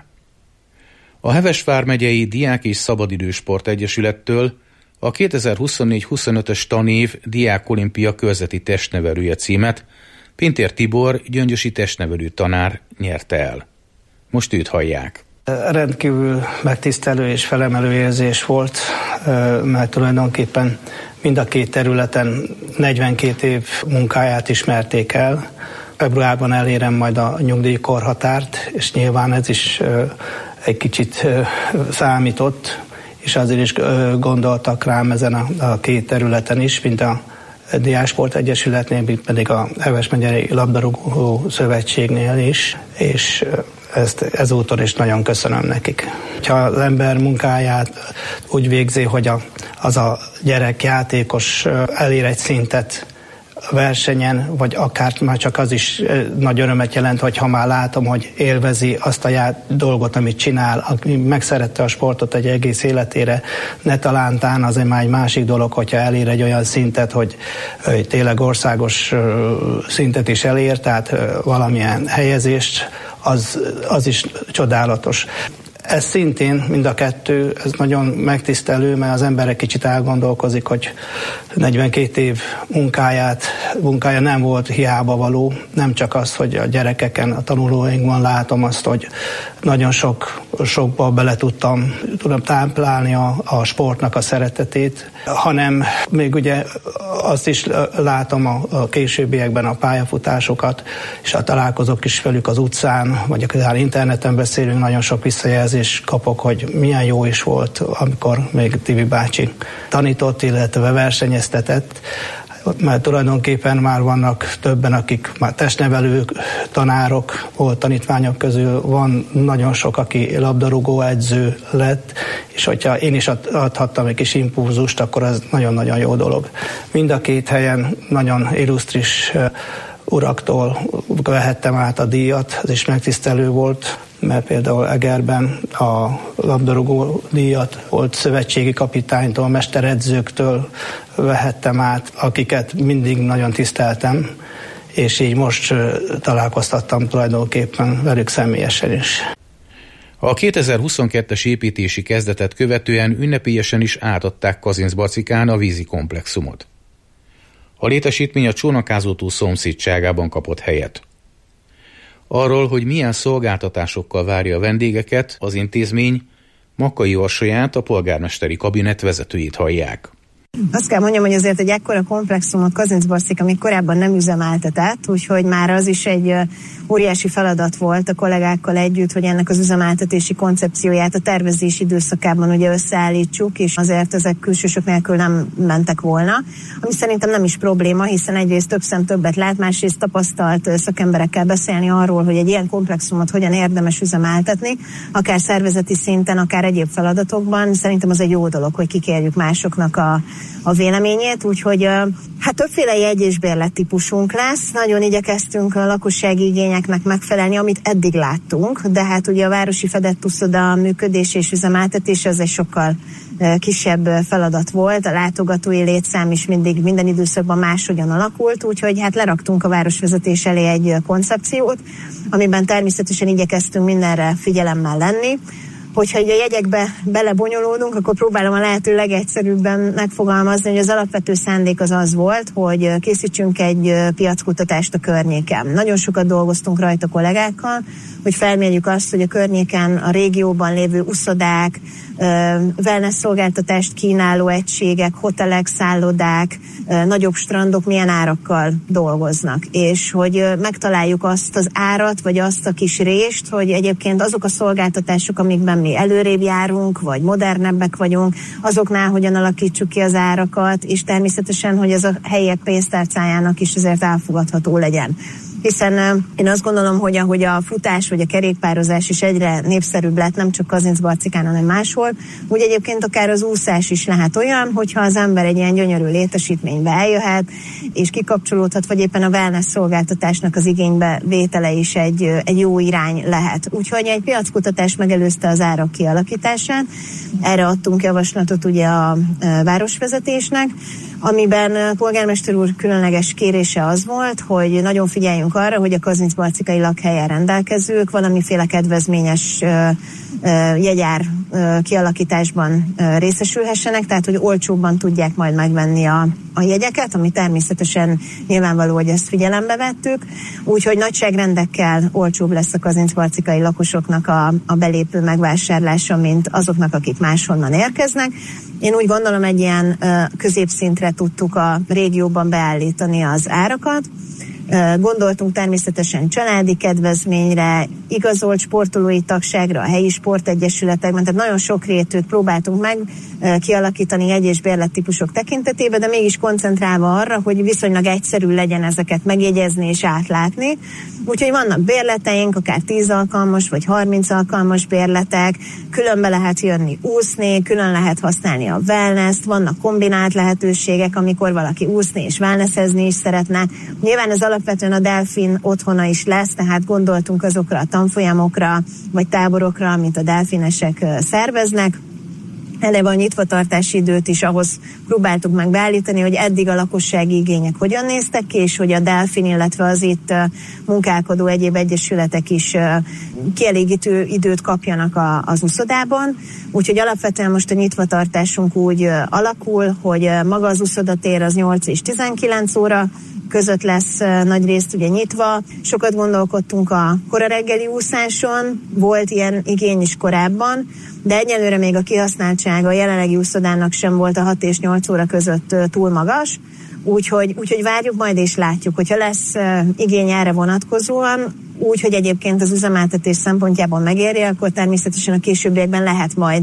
A Heves vármegyei Diák és Szabadidősport Egyesülettől a kétezer-huszonnégy huszonötös tanév Diák Olimpia körzeti testnevelője címet Pintér Tibor, gyöngyösi testnevelő tanár nyerte el. Most őt hallják. Rendkívül megtisztelő és felemelő érzés volt, mert tulajdonképpen mind a két területen negyvenkét év munkáját ismerték el. Februárban elérem majd a nyugdíjkorhatárt, és nyilván ez is egy kicsit számított, és azért is gondoltak rám ezen a, a két területen is, mint a Diáksport Egyesületnél, mint pedig a Heves megyei labdarúgó szövetségnél is, és ezt ezúton is nagyon köszönöm nekik. Ha az ember munkáját úgy végzi, hogy a, az a gyerek játékos elér egy szintet versenyen, vagy akár már csak az is nagy örömet jelent, hogy ha már látom, hogy élvezi azt a ját, dolgot, amit csinál, aki megszerette a sportot egy egész életére, ne talántán az már egy másik dolog, hogyha elér egy olyan szintet, hogy, hogy tényleg országos szintet is elér, tehát valamilyen helyezést, az, az is csodálatos. Ez szintén, mind a kettő, ez nagyon megtisztelő, mert az ember egy kicsit elgondolkozik, hogy negyvenkét év munkáját, munkája nem volt hiába való. Nem csak az, hogy a gyerekeken, a tanulóinkban látom azt, hogy nagyon sok, sokba bele tudtam, tudom táplálni a, a sportnak a szeretetét, hanem még ugye azt is látom a, a későbbiekben a pályafutásokat, és a találkozok is velük az utcán, vagy akár interneten beszélünk, nagyon sok visszajelzést kapok, hogy milyen jó is volt, amikor még Tibi bácsi tanított, illetve versenyeztetett, mert tulajdonképpen már vannak többen, akik már testnevelők, tanárok, volt tanítványok közül, van nagyon sok, aki labdarúgó edző lett, és hogyha én is adhattam egy kis impulzust, akkor ez nagyon-nagyon jó dolog. Mind a két helyen nagyon illusztris uraktól vehettem át a díjat, ez is megtisztelő volt, mert például Egerben a labdarúgó díjat volt szövetségi kapitánytól, mesteredzőktől vehettem át, akiket mindig nagyon tiszteltem, és így most találkoztattam tulajdonképpen velük személyesen is. A kétezer-huszonkettes építési kezdetet követően ünnepélyesen is átadták Kazincbarcikán a vízi komplexumot. A létesítmény a Csónakázótó szomszédságában kapott helyet. Arról, hogy milyen szolgáltatásokkal várja a vendégeket, az intézmény Makkai Orsolyát, a polgármesteri kabinet vezetőjét hallják. Azt kell mondjam, hogy azért egy ekkora komplexumot Kazincbarcika még korábban nem üzemeltetett, úgyhogy már az is egy óriási feladat volt a kollégákkal együtt, hogy ennek az üzemeltetési koncepcióját a tervezés időszakában ugye összeállítsuk, és azért ezek külsősök nélkül nem mentek volna, ami szerintem nem is probléma, hiszen egyrészt több szem többet lát, másrészt tapasztalt szakemberekkel beszélni arról, hogy egy ilyen komplexumot hogyan érdemes üzemeltetni, akár szervezeti szinten, akár egyéb feladatokban. Szerintem az egy jó dolog, hogy kikérjük másoknak a a véleményét, úgyhogy hát többféle jegy- és bérlettípusunk lesz. Nagyon igyekeztünk a lakossági igényeknek megfelelni, amit eddig láttunk, de hát ugye a városi fedett uszoda működés és üzemeltetés az egy sokkal kisebb feladat volt. A látogatói létszám is mindig minden időszakban máshogyan alakult, úgyhogy hát leraktunk a városvezetés elé egy koncepciót, amiben természetesen igyekeztünk mindenre figyelemmel lenni. Hogyha a jegyekbe belebonyolódunk, akkor próbálom a lehető legegyszerűbben megfogalmazni, hogy az alapvető szándék az az volt, hogy készítsünk egy piackutatást a környéken. Nagyon sokat dolgoztunk rajta kollégákkal, hogy felmérjük azt, hogy a környéken, a régióban lévő uszodák, wellness szolgáltatást kínáló egységek, hotelek, szállodák, nagyobb strandok milyen árakkal dolgoznak. És hogy megtaláljuk azt az árat, vagy azt a kis rést, hogy egyébként azok a szolgáltatások, amikben mi előrébb járunk, vagy modernebbek vagyunk, azoknál hogyan alakítsuk ki az árakat, és természetesen, hogy ez a helyiek pénztárcájának is azért elfogadható legyen. Hiszen én azt gondolom, hogy ahogy a futás vagy a kerékpározás is egyre népszerűbb lett, nem csak Kazincbarcikán, hanem máshol, úgy egyébként akár az úszás is lehet olyan, hogyha az ember egy ilyen gyönyörű létesítménybe eljöhet, és kikapcsolódhat, vagy éppen a wellness szolgáltatásnak az igénybe vétele is egy, egy jó irány lehet. Úgyhogy egy piackutatás megelőzte az árak kialakítását, erre adtunk javaslatot ugye a városvezetésnek, amiben polgármester úr különleges kérése az volt, hogy nagyon figyeljünk arra, hogy a kazincbarcikai lakhelyen rendelkezők valamiféle kedvezményes jegyár kialakításban részesülhessenek, tehát hogy olcsóbban tudják majd megvenni a, a jegyeket, ami természetesen nyilvánvaló, hogy ezt figyelembe vettük, úgyhogy nagyságrendekkel olcsóbb lesz a kazincbarcikai lakosoknak a, a belépő megvásárlása, mint azoknak, akik máshonnan érkeznek. Én úgy gondolom, egy ilyen középszintre tudtuk a régióban beállítani az árakat. Gondoltunk természetesen családi kedvezményre, igazolt sportolói tagságra, a helyi sportegyesületekben, tehát nagyon sok rétűt próbáltunk meg kialakítani jegy- és bérlettípusok tekintetében, de mégis koncentrálva arra, hogy viszonylag egyszerű legyen ezeket megjegyezni és átlátni. Úgyhogy vannak bérleteink, akár tíz alkalmas vagy harminc alkalmas bérletek, különbe lehet jönni úszni, külön lehet használni a wellness-t, vannak kombinált lehetőségek, amikor valaki úszni és wellnessezni is szeretne. Nyilván ez alapvetően a delfin otthona is lesz, tehát gondoltunk azokra a tanfolyamokra vagy táborokra, amit a delfinesek szerveznek. Eleve a nyitvatartási időt is ahhoz próbáltuk meg beállítani, hogy eddig a lakossági igények hogyan néztek ki, és hogy a delfin, illetve az itt munkálkodó egyéb egyesületek is kielégítő időt kapjanak a, az uszodában. Úgyhogy alapvetően most a nyitvatartásunk úgy alakul, hogy maga az uszodatér az nyolc és tizenkilenc óra között lesz nagy részt ugye nyitva. Sokat gondolkodtunk a kora reggeli úszáson, volt ilyen igény is korábban, de egyelőre még a kihasználtsága a jelenlegi úszodának sem volt a hat és nyolc óra között túl magas, úgyhogy, úgyhogy várjuk majd és látjuk, hogyha lesz igény erre vonatkozóan, úgyhogy egyébként az üzemeltetés szempontjából megéri, akkor természetesen a későbbiekben lehet majd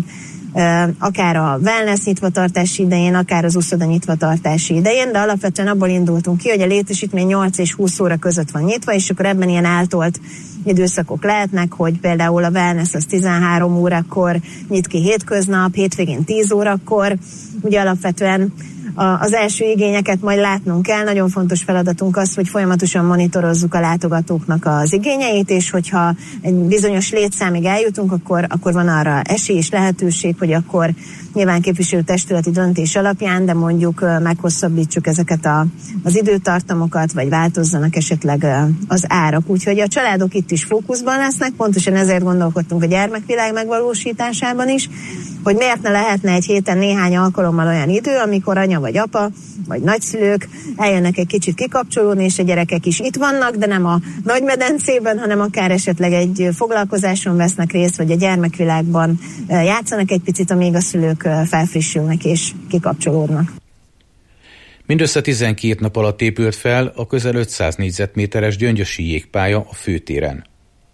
akár a wellness nyitvatartási idején, akár az uszoda nyitvatartási idején, de alapvetően abból indultunk ki, hogy a létesítmény nyolc és húsz óra között van nyitva, és akkor ebben ilyen eltolt időszakok lehetnek, hogy például a wellness az tizenhárom órakor nyit ki hétköznap, hétvégén tíz órakor, ugye alapvetően az első igényeket majd látnunk kell. Nagyon fontos feladatunk az, hogy folyamatosan monitorozzuk a látogatóknak az igényeit, és hogyha egy bizonyos létszámig eljutunk, akkor, akkor van arra esély és lehetőség, hogy akkor nyilván képviselőtestületi döntés alapján, de mondjuk meghosszabbítsuk ezeket a, az időtartamokat, vagy változzanak esetleg az árak. Úgyhogy a családok itt is fókuszban lesznek, pontosan ezért gondolkodtunk a gyermekvilág megvalósításában is, hogy miért ne lehetne egy héten néhány alkalommal olyan idő, amikor anya vagy apa, vagy nagyszülők eljönnek egy kicsit kikapcsolódni, és a gyerekek is itt vannak, de nem a nagymedencében, hanem akár esetleg egy foglalkozáson vesznek részt, vagy a gyermekvilágban játszanak egy picit, amíg a szülők felfrissülnek és kikapcsolódnak. Mindössze tizenkét nap alatt épült fel a közel ötszáz négyzetméteres gyöngyösi jégpálya a főtéren.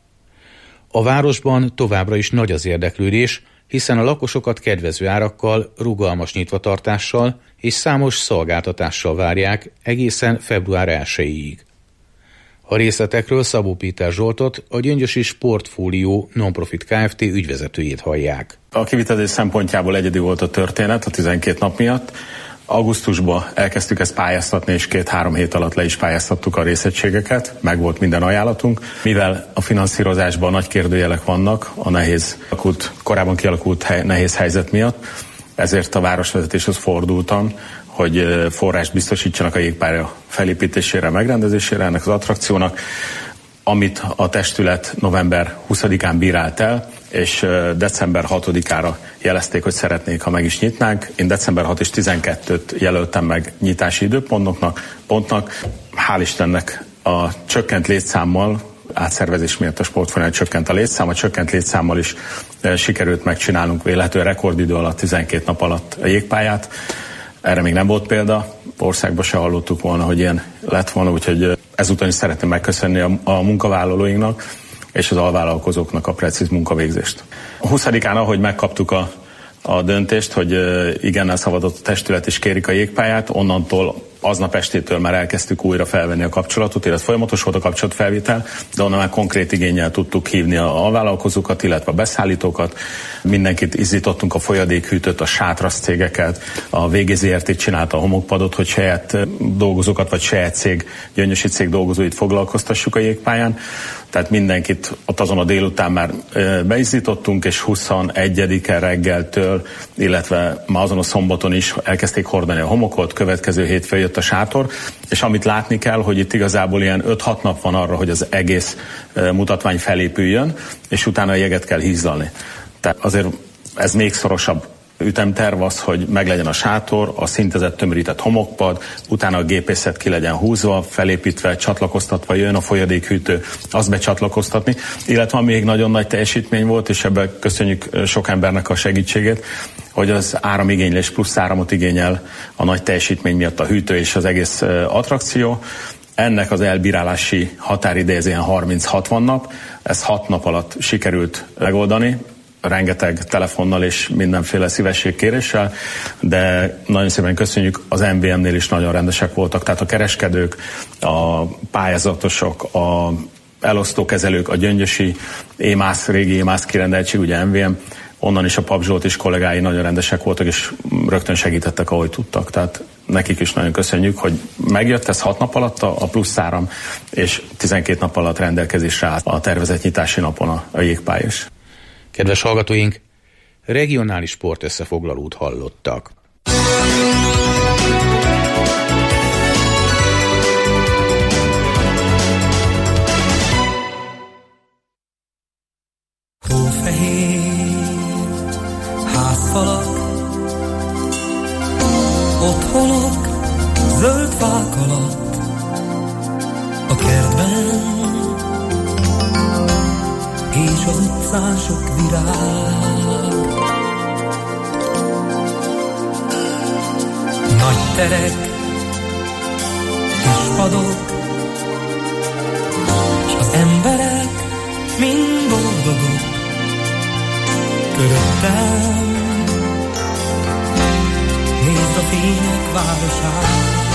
A városban továbbra is nagy az érdeklődés, hiszen a lakosokat kedvező árakkal, rugalmas nyitvatartással és számos szolgáltatással várják egészen február elsejéig. A részletekről Szabó Péter Zsoltot, a Gyöngyösi Sportfólió Nonprofit Kft. Ügyvezetőjét hallják. A kivitelezés szempontjából egyedi volt a történet a tizenkét nap miatt. Augusztusban elkezdtük ezt pályáztatni, és két-három hét alatt le is pályáztattuk a részegységeket, meg volt minden ajánlatunk. Mivel a finanszírozásban nagy kérdőjelek vannak, a nehéz, korábban kialakult hely, nehéz helyzet miatt, ezért a városvezetéshez fordultam, hogy forrást biztosítsanak a jégpálya felépítésére, megrendezésére ennek az attrakciónak. amit a testület november huszadikán bírált el, és december hatodikára jelezték, hogy szeretnék, ha meg is nyitnánk. Én december hatodika és tizenkettőt jelöltem meg nyitási időpontnak. Pontnak. Hál' Istennek a csökkent létszámmal, átszervezés miatt a sportfolyamon csökkent a létszám, a csökkent létszámmal is sikerült megcsinálnunk véletlenül rekordidő alatt, tizenkét nap alatt a jégpályát. Erre még nem volt példa, országban se hallottuk volna, hogy ilyen lett volna, úgyhogy ezúton is szeretném megköszönni a, a munkavállalóinknak és az alvállalkozóknak a precíz munkavégzést. A huszadikán, ahogy megkaptuk a, a döntést, hogy igennel szavazott a testület és kérik a jégpályát, onnantól aznap estétől már elkezdtük újra felvenni a kapcsolatot, illetve folyamatos volt a kapcsolatfelvétel, de onnan már konkrét igénnyel tudtuk hívni a alvállalkozókat, illetve a beszállítókat. Mindenkit izzítottunk, a folyadékhűtőt, a sátrasz cégeket, a vé gé zé er té csinálta a homokpadot, hogy saját dolgozókat vagy saját cég, gyöngyösi cég dolgozóit foglalkoztassuk a jégpályán. Tehát mindenkit ott azon a délután már beizzítottunk, és huszonegyedike reggeltől, illetve már azon a szombaton is elkezdték hordani a homokot, következő hétfőn jött a sátor, és amit látni kell, hogy itt igazából ilyen öt-hat nap van arra, hogy az egész mutatvány felépüljön, és utána a jeget kell hízzalni. Tehát azért ez még szorosabb ütemterv az, hogy meglegyen a sátor, a szintezett tömörített homokpad, utána a gépészet ki legyen húzva, felépítve, csatlakoztatva, jön a folyadékhűtő, azt becsatlakoztatni, illetve ami még nagyon nagy teljesítmény volt, és ebben köszönjük sok embernek a segítségét, hogy az áramigénylés plusz áramot igényel a nagy teljesítmény miatt a hűtő és az egész attrakció. Ennek az elbírálási határideje ez ilyen harminc-hatvan nap, ezt hat nap alatt sikerült megoldani, rengeteg telefonnal és mindenféle szívességkéréssel, de nagyon szépen köszönjük, az em vé em-nél is nagyon rendesek voltak, tehát a kereskedők, a pályázatosok, a elosztókezelők, a gyöngyösi émász, régi émász kirendeltség, ugye em vé em, onnan is a Pap Zsolt és kollégái nagyon rendesek voltak, és rögtön segítettek, ahogy tudtak. Tehát nekik is nagyon köszönjük, hogy megjött ez hat nap alatt a plusz áram, és tizenkét nap alatt rendelkezésre állt a tervezett nyitási napon a, a jégpálya is. Kedves hallgatóink, regionális sportösszefoglalót hallottak. Hófehér házfalak, otthonok, zöld fák alatt, a kertben és az utcán sok virág. Nagy terek és padok, és az emberek mind boldogok köröttem. Nézd a fények városát,